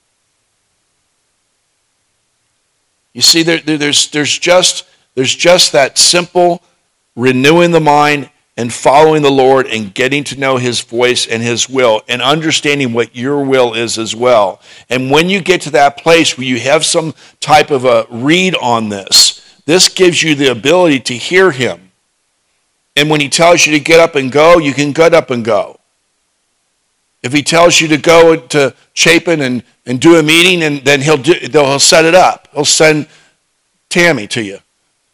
You see, there's just that simple renewing the mind and following the Lord and getting to know his voice and his will and understanding what your will is as well. And when you get to that place where you have some type of a read on this gives you the ability to hear him. And when he tells you to get up and go, you can get up and go. If he tells you to go to Chapin and do a meeting, and then he'll set it up. He'll send Terry to you.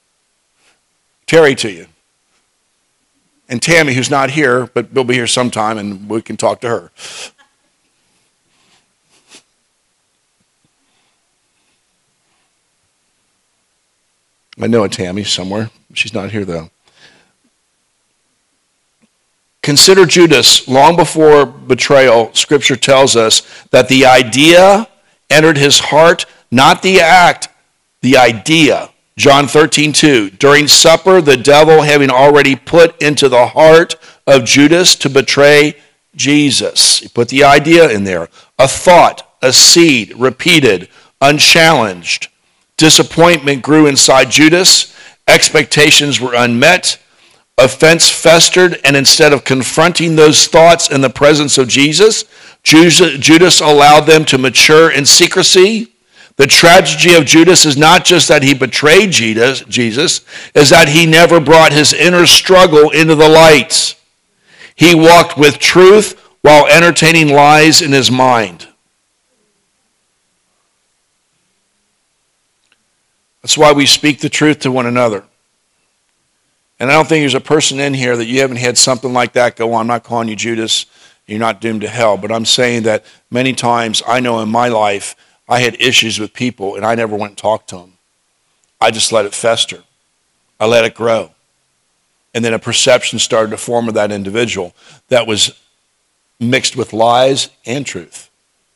And Tammy, who's not here, but will be here sometime, and we can talk to her. I know a Tammy somewhere. She's not here, though. Consider Judas. Long before betrayal, Scripture tells us that the idea entered his heart, not the act, the idea. John 13:2. During supper, the devil having already put into the heart of Judas to betray Jesus. He put the idea in there. A thought, a seed, repeated, unchallenged. Disappointment grew inside Judas. Expectations were unmet. Offense festered, and instead of confronting those thoughts in the presence of Jesus, Judas allowed them to mature in secrecy. The tragedy of Judas is not just that he betrayed Jesus, is that he never brought his inner struggle into the light. He walked with truth while entertaining lies in his mind. That's why we speak the truth to one another. And I don't think there's a person in here that you haven't had something like that go on. I'm not calling you Judas. You're not doomed to hell. But I'm saying that many times I know in my life I had issues with people and I never went and talked to them. I just let it fester. I let it grow. And then a perception started to form of that individual that was mixed with lies and truth.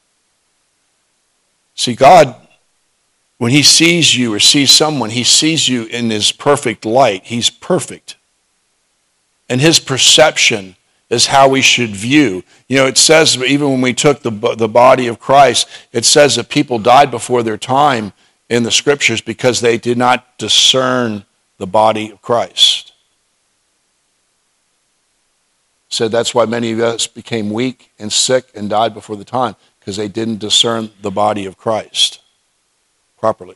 See, God, when he sees you or sees someone, he sees you in his perfect light. He's perfect. And his perception is how we should view. You know, it says, even when we took the body of Christ, it says that people died before their time in the scriptures because they did not discern the body of Christ. So that's why many of us became weak and sick and died before the time, because they didn't discern the body of Christ properly.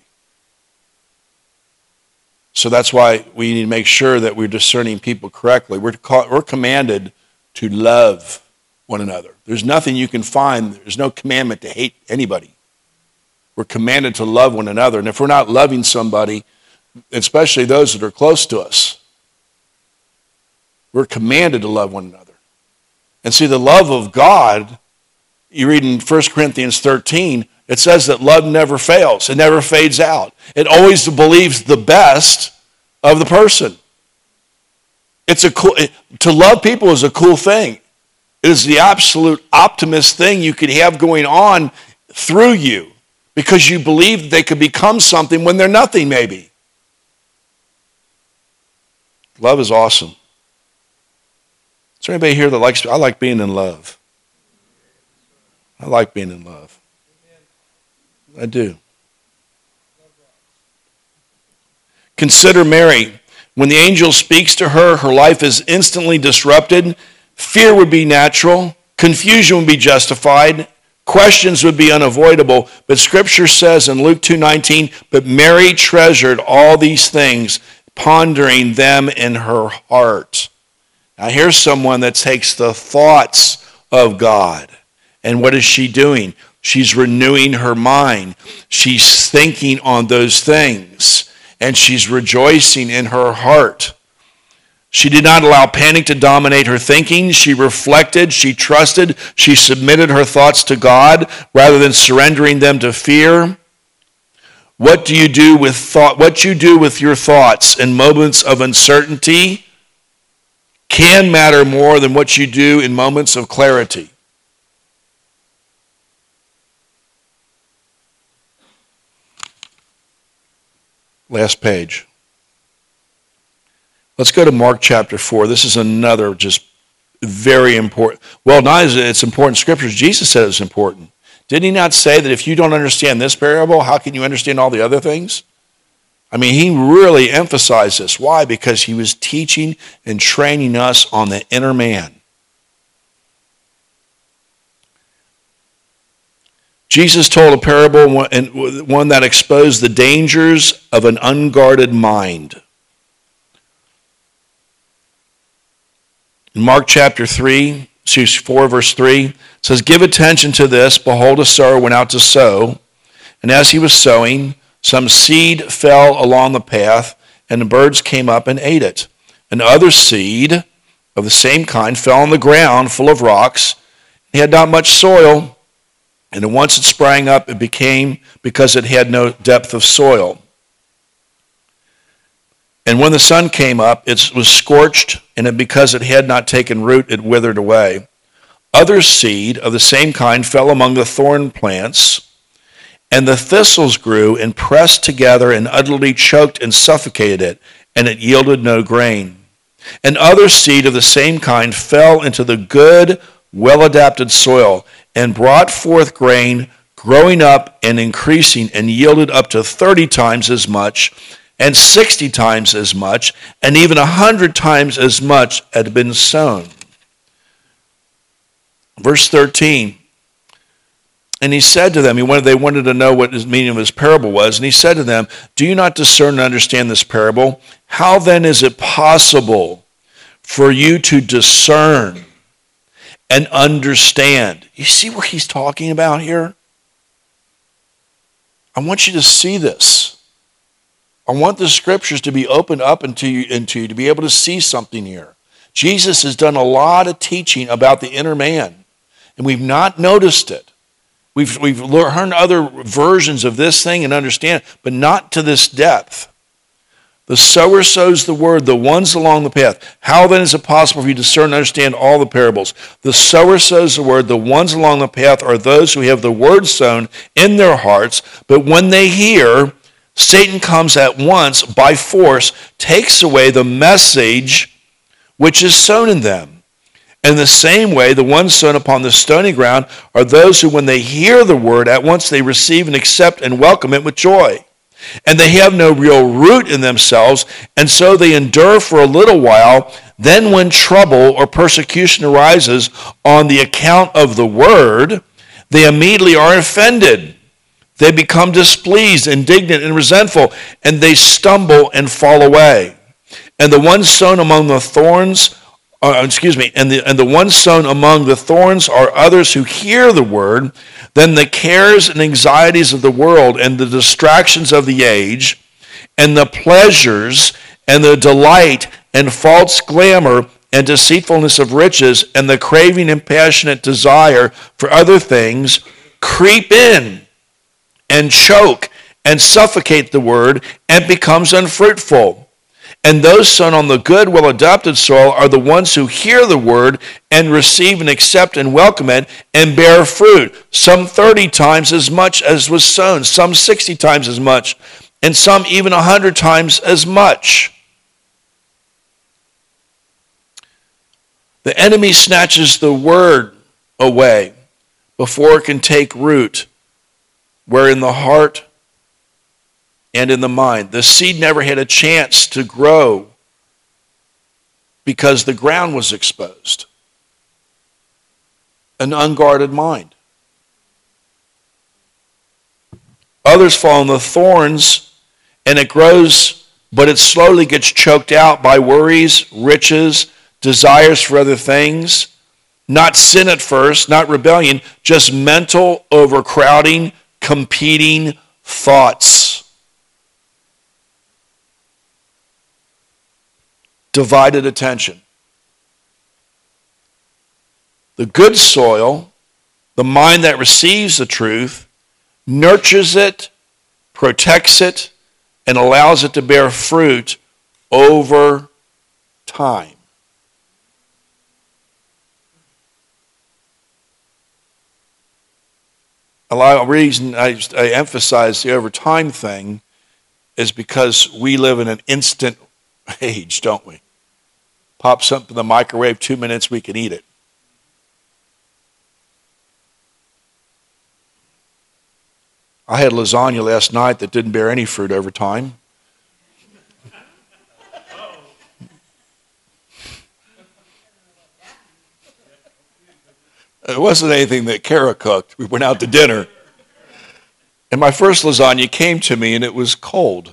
So that's why we need to make sure that we're discerning people correctly. We're commanded to love one another. There's nothing you can find. There's no commandment to hate anybody. We're commanded to love one another. And if we're not loving somebody, especially those that are close to us, we're commanded to love one another. And see, the love of God, you read in 1 Corinthians 13, it says that love never fails. It never fades out. It always believes the best of the person. To love people is a cool thing. It is the absolute optimist thing you could have going on through you, because you believe that they could become something when they're nothing, maybe. Love is awesome. Is there anybody here that likes, I like being in love. I like being in love. I do. Consider Mary. When the angel speaks to her, her life is instantly disrupted. Fear would be natural. Confusion would be justified. Questions would be unavoidable. But Scripture says in Luke 2:19, but Mary treasured all these things, pondering them in her heart. Now here's someone that takes the thoughts of God. And what is she doing? She's renewing her mind. She's thinking on those things. And she's rejoicing in her heart. She did not allow panic to dominate her thinking. She reflected, she trusted, she submitted her thoughts to God rather than surrendering them to fear. What do you do with thought? What you do with your thoughts in moments of uncertainty can matter more than what you do in moments of clarity. Last page. Let's go to Mark chapter 4. This is another just very important. Well, not as it's important scriptures. Jesus said it's important. Did he not say that if you don't understand this parable, how can you understand all the other things? I mean, he really emphasized this. Why? Because he was teaching and training us on the inner man. Jesus told a parable, one that exposed the dangers of an unguarded mind. In Mark chapter 4, verse 3, it says, give attention to this. Behold, a sower went out to sow. And as he was sowing, some seed fell along the path, and the birds came up and ate it. And other seed of the same kind fell on the ground full of rocks. It had not much soil. And once it sprang up, it became, because it had no depth of soil. And when the sun came up, it was scorched, and because it had not taken root, it withered away. Other seed of the same kind fell among the thorn plants, and the thistles grew and pressed together and utterly choked and suffocated it, and it yielded no grain. And other seed of the same kind fell into the good, well-adapted soil, and brought forth grain, growing up and increasing, and yielded up to 30 times as much, and 60 times as much, and even 100 times as much had been sown. Verse 13, and he said to them, they wanted to know what the meaning of his parable was, and he said to them, do you not discern and understand this parable? How then is it possible for you to discern and understand? You see what he's talking about here? I want you to see this. I want the scriptures to be opened up into you to be able to see something here. Jesus has done a lot of teaching about the inner man, and we've not noticed it. We've heard other versions of this thing and understand, but not to this depth. The sower sows the word, the ones along the path. How then is it possible for you to discern and understand all the parables? The sower sows the word, the ones along the path are those who have the word sown in their hearts, but when they hear, Satan comes at once by force, takes away the message which is sown in them. In the same way, the ones sown upon the stony ground are those who, when they hear the word, at once they receive and accept and welcome it with joy. And they have no real root in themselves, and so they endure for a little while. Then when trouble or persecution arises on the account of the word, they immediately are offended. They become displeased, indignant, and resentful, and they stumble and fall away. And the ones sown among the thorns, and the ones sown among the thorns are others who hear the word. Then the cares and anxieties of the world and the distractions of the age and the pleasures and the delight and false glamour and deceitfulness of riches and the craving and passionate desire for other things creep in and choke and suffocate the word and becomes unfruitful. And those sown on the good, well-adapted soil are the ones who hear the word and receive and accept and welcome it and bear fruit, some 30 times as much as was sown, some 60 times as much, and some even 100 times as much. The enemy snatches the word away before it can take root, where in the heart and in the mind. The seed never had a chance to grow because the ground was exposed. An unguarded mind. Others fall on the thorns and it grows, but it slowly gets choked out by worries, riches, desires for other things. Not sin at first, not rebellion, just mental overcrowding, competing thoughts. Divided attention. The good soil, the mind that receives the truth, nurtures it, protects it, and allows it to bear fruit over time. A lot of reason I emphasize the over time thing is because we live in an instant age, don't we? Pop something in the microwave, 2 minutes, we can eat it. I had lasagna last night that didn't bear any fruit over time. It wasn't anything that Kara cooked. We went out to dinner. And my first lasagna came to me and it was cold.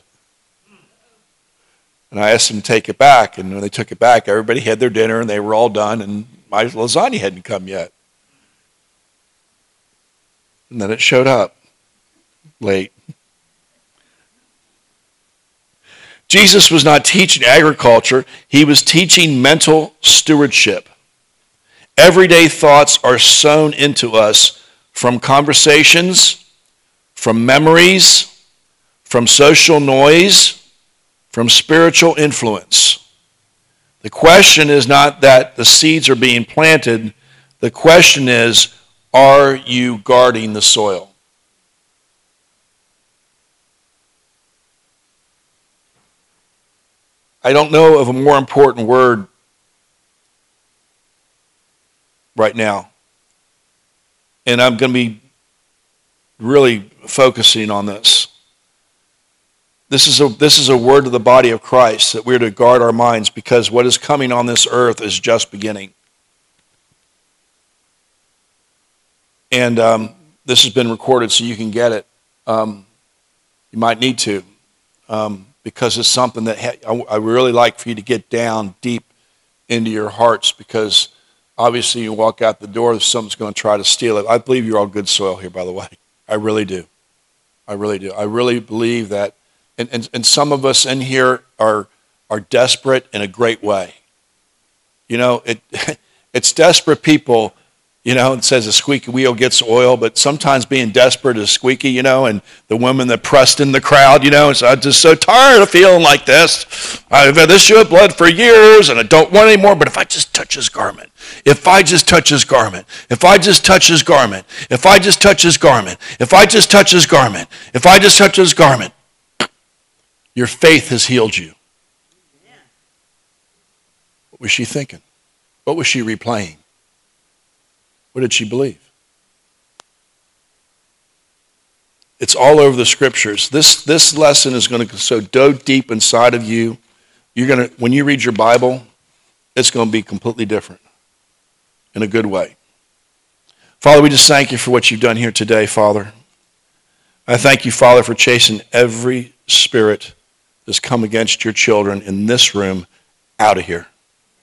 And I asked them to take it back. And when they took it back, everybody had their dinner and they were all done. And my lasagna hadn't come yet. And then it showed up late. Jesus was not teaching agriculture. He was teaching mental stewardship. Everyday thoughts are sown into us from conversations, from memories, from social noise, from spiritual influence. The question is not that the seeds are being planted. The question is, are you guarding the soil? I don't know of a more important word right now. And I'm going to be really focusing on this. This is a word to the body of Christ, that we're to guard our minds, because what is coming on this earth is just beginning. And this has been recorded so you can get it. You might need to, because it's something that I really like for you to get down deep into your hearts, because obviously you walk out the door, someone's going to try to steal it. I believe you're all good soil here, by the way. I really do. I really do. I really believe that And some of us in here are desperate in a great way. You know, it's desperate people. You know, it says a squeaky wheel gets oil, but sometimes being desperate is squeaky, you know, and the women that pressed in the crowd, you know, so I'm just so tired of feeling like this. I've had this issue of blood for years, and I don't want any more, but if I just touch his garment, if I just touch his garment, if I just touch his garment, if I just touch his garment, if I just touch his garment, if I just touch his garment, your faith has healed you. What was she thinking? What was she replaying? What did she believe? It's all over the scriptures. This lesson is going to so deep inside of you. You're going to, when you read your Bible, it's going to be completely different in a good way. Father, we just thank you for what you've done here today, Father. I thank you, Father, for chasing every spirit that's come against your children in this room out of here.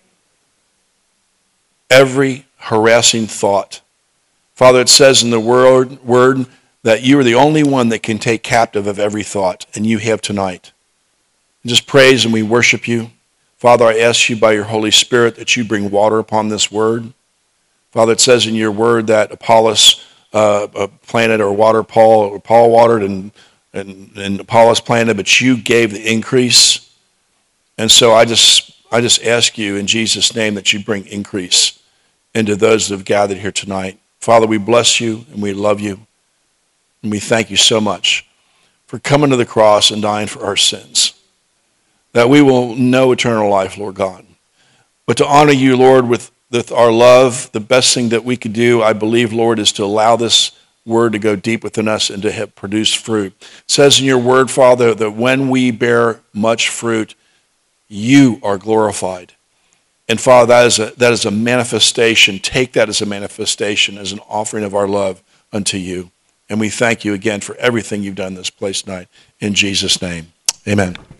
Every harassing thought. Father, it says in the word that you are the only one that can take captive of every thought, and you have tonight. Just praise and we worship you. Father, I ask you by your Holy Spirit that you bring water upon this word. Father, it says in your word that Apollos planted or watered Paul, or Paul watered and Apollos planted, but you gave the increase. And so I just ask you in Jesus' name that you bring increase into those that have gathered here tonight. Father, we bless you and we love you. And we thank you so much for coming to the cross and dying for our sins, that we will know eternal life, Lord God. But to honor you, Lord, with our love, the best thing that we could do, I believe, Lord, is to allow this word to go deep within us and to have produce fruit. It says in your word, Father, that when we bear much fruit, you are glorified. And Father, that is a manifestation. Take that as a manifestation, as an offering of our love unto you. And we thank you again for everything you've done in this place tonight. In Jesus' name, amen.